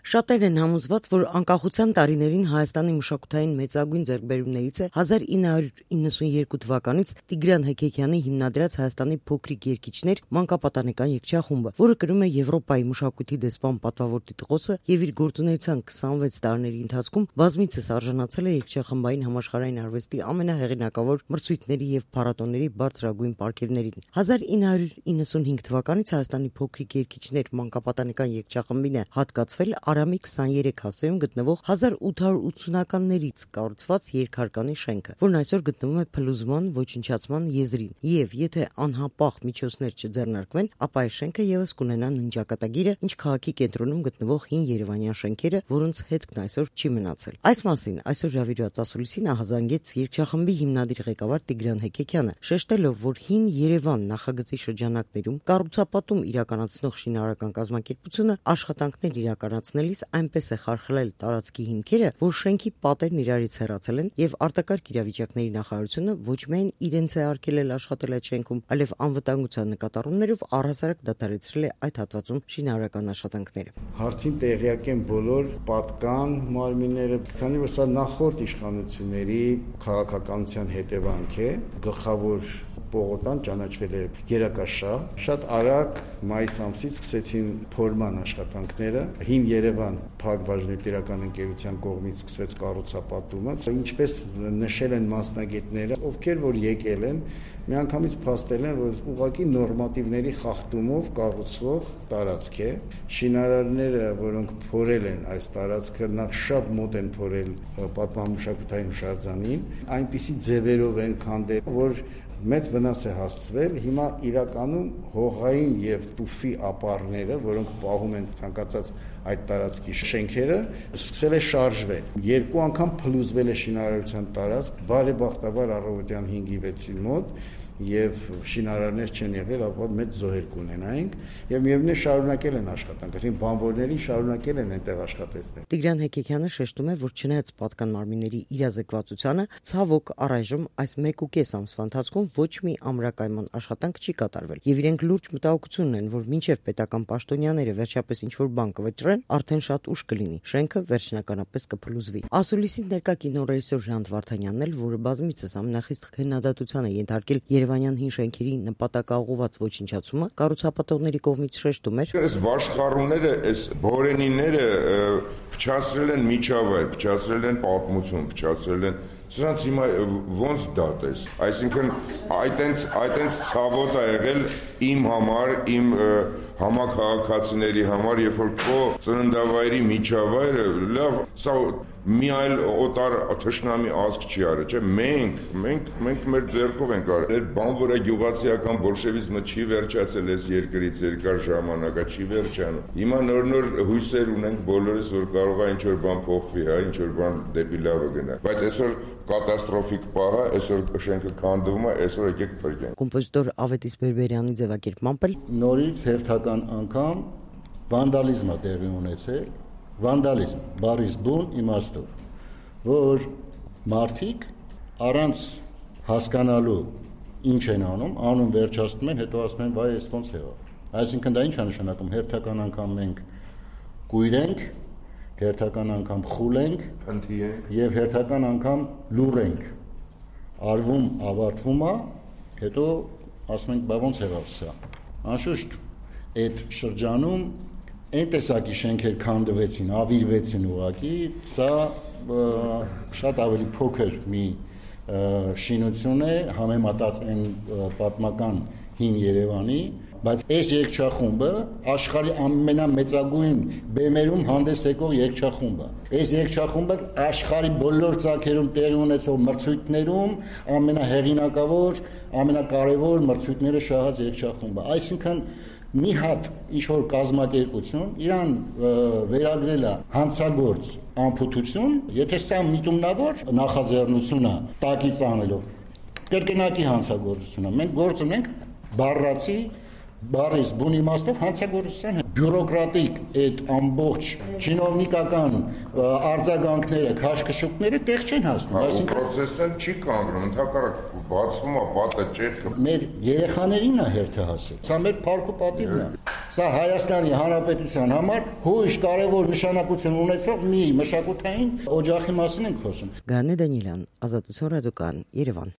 Շատեր են համոզված, որ անկախության տարիներին Հայաստանի մշակութային մեծագույն ձեռքբերումներից է 1992 թվականից Տիգրան Հեքեքյանի հիմնադրած Հայաստանի փոքրիկ երգիչներ մանկապատանեկան երգչախումբը, որը կրում է Եվրոպայի մշակույթի դեսպան պատվավոր տիտղոսը եւ իր գործունեության 26 տարիների ընթացքում բազմիցս արժանացել է երգչախմբային համաշխարհային արվեստի ամենահեղինակավոր մրցույթների եւ փառատոների բարձրագույն պարգևներին։ 1995 թվականից Հայաստանի փոքրիկ երգիչներ մանկապատանեկան երգչախմբին է հատկացվել Արամի 23 հասեում գտնվող 1880-ականներից կառուցված երկհարկանի շենքը, որն այսօր գտնվում է փլուզման, ոչնչացման եզրին, եւ եթե անհապաղ միջոցներ չձեռնարկվեն, ապա այս շենքը եւս կունենա նույն ճակատագիրը, ինչ քաղաքի կենտրոնում գտնվող հին երևանյան շենքերը, որոնց հետքն այսօր չի մնացել։ Այս մասին այսօր հրավիրված ասուլիսին ահազանգեց երգչախմբի հիմնադիր ղեկավար Տիգրան Հեքեքյանը, շեշտելով, որ հին Երևան նախագծի շրջանակներում կառուցապատում իրականացնող շինարարական կազմակերպությունը աշխատանքներ իրականացնելիս այնպես է խարխլել տարածքի հիմքերը, որ շենքի պատերն իրարից հեռացել են եւ արտակարգ իրավիճակների նախարարությունը ոչ միայն իրենց է արգելել աշխատել այդ շենքում, այլև անվտանգության նկատառումներով առհասարակ դադարեցրել է այդ հատվածում շինարարական աշխատանքները։ Հարցին տեղյակ են բոլոր պատկան մարմինները, քանի որ սա նախորդ իշխանությունների քաղաքականության հետևանք է, գլխավոր Պողոտան ճանաչվել է գերակաշահ, շատ արագ մայիս ամսից սկսեցին փորման աշխատանքները, հին Երևան փակ-բաժնետիրական ընկերության կողմից սկսեց կառուցապատումը, ինչպես նշել են մասնագետները, ովքեր որ եկել են, միանգամից փաստել են, որ ուղղակի նորմատիվների խախտումով կառուցվող տարածք է, շինարարները, որոնք փորել են այս տարածքը, նախ շատ մոտ են փորել պատմամշակութային հուշարձանին, այնպիսի ձևերով են քանդել, որ մեծ վնաս է հասցվել, հիմա իրականում հողային եւ տուֆի ապարները, որոնք պահում են ցանկացած այդ տարածքի շենքերը, սկսել է շարժվել։ Երկու անգամ փլուզվել է շինարարության տարածք, բարեբախտաբար առավոտյան 5-ի 6-ի մոտ եւ շինարարներ չեն եղել, ապա մեծ զոհեր կունենայինք եւ միևնույն է շարունակել են աշխատանքը, այսինքն բանվորներին շարունակել են այնտեղ աշխատեցնել։ Տիգրան Հեքեքյանը շեշտում է, որ չնայած պատկան մարմինների իրազեկվածությանը, ցավոք առայժմ այս 1.5 ամսվա ընթացքում ոչ մի ամրակայման աշխատանք չի կատարվել եւ իրենք լուրջ մտահոգություն ունեն, որ մինչեւ պետական պաշտոնյաները վերջապես ինչ-որ բան կվճռեն, արդեն շատ ուշ կլինի, շենքը վերջնականապես կփլուզվի։ Ասուլիսին ներկա կինոռեժիսոր Ժանտ Վարդանյանն էլ, որը բազմիցս ամենախիստ քննադատության է ենթարկել Երևանյան հին շենքերի նպատակաուղղված ոչնչացումը, կառուցապատողների կողմից շեշտում էր. Այս վաշխառուները, այս բորենիները փչացրել են միջավայր, փչացրել են պատմություն, փչացրել են Սրանց հիմա ոնց դատես, այսինքն այտենց ցավոտ է եղել իմ համար, իմ համակարգացիների համար, երբ որ քո ծննդավայրի միջավայրը, լավ, սա մի այլ օտար թշնամի ազգ չի արել, չէ՞, մենք մեր ձեռքով ենք արել, այդ բանվորա գյուղացիական բոլշևիզմը չի վերջացել այս երկրից երկար ժամանակ, չի վերջանում։ Հիմա նոր հույսեր ունենք բոլորս, որ կարող է ինչ-որ բան փոխվի, հա, ինչ-որ բան դեպի լավը գնա, բայց այսօր կատաստրոֆիկ պահ է, այսօր շենքը քանդվում է, այսօր եկեք փրկենք։ Կոմպոզիտոր Ավետիս Բերբերյանի ձևակերպմամբ նորից հերթական անգամ վանդալիզմը տեղի ունեցել, վանդալիզմ, բառից բուն իմաստով, որ մարդիկ առանց հասկանալու ինչ են անում վերջացնում են, հետո ասում են, վայ, էս ոնց եղավ։ Այսինքն դա ինչ է նշանակում, հերթական անգամ մենք կույրենք, հերթական անգամ խուլենք եւ հերթական անգամ լուրենք, արվում ավարտվում է, հետո ասում ենք, բա ոնց եղավ սա։ Անշուշտ այդ շրջանում այն տեսակի շենքեր քանդվեցին, ավիրվեցին ուղղակի, սա շատ ավելի փոքր մի շինություն է, համեմատած այն պատմական հին Երևանի, բայց այս երգչախումբը աշխարհի ամենամեծագույն բեմերում հանդես եկող երգչախումբը։ Այս երգչախումբը աշխարհի բոլոր ծագերում տեղի ունեցող մրցույթներում ամենահեղինակավոր, ամենակարևոր մրցույթները շահած երգչախումբը։ Այսինքն մի հատ ինչ-որ կազմակերպություն իրան վերագրել է հանցագործ անփութություն, եթե սա միտումնավոր նախաձեռնությունը տակից անելով, կրկնակի հանցագործություն է։ Մենք գործ ունենք բառացի բառից բուն իմաստով հանցագործության բյուրոկրատիկ այդ ամբողջ չինովնիկական արձագանքները, քաշքշուկները տեղ չեն հասնում, այսինքն process-ն չի կանգնում, ընդհակառակ բացվում է պատը ճեղքը։ Մեր երեխաներին է հերթը հասել։ Սա մեր փառք ու պատիվն է։ Սա Հայաստանի Հանրապետության համար հույժ կարևոր նշանակություն ունեցող մի մշակութային օջախի մասին ենք խոսում։ Գանե Դանիելյան, Ազատություն ռադիոկայան, Երևան։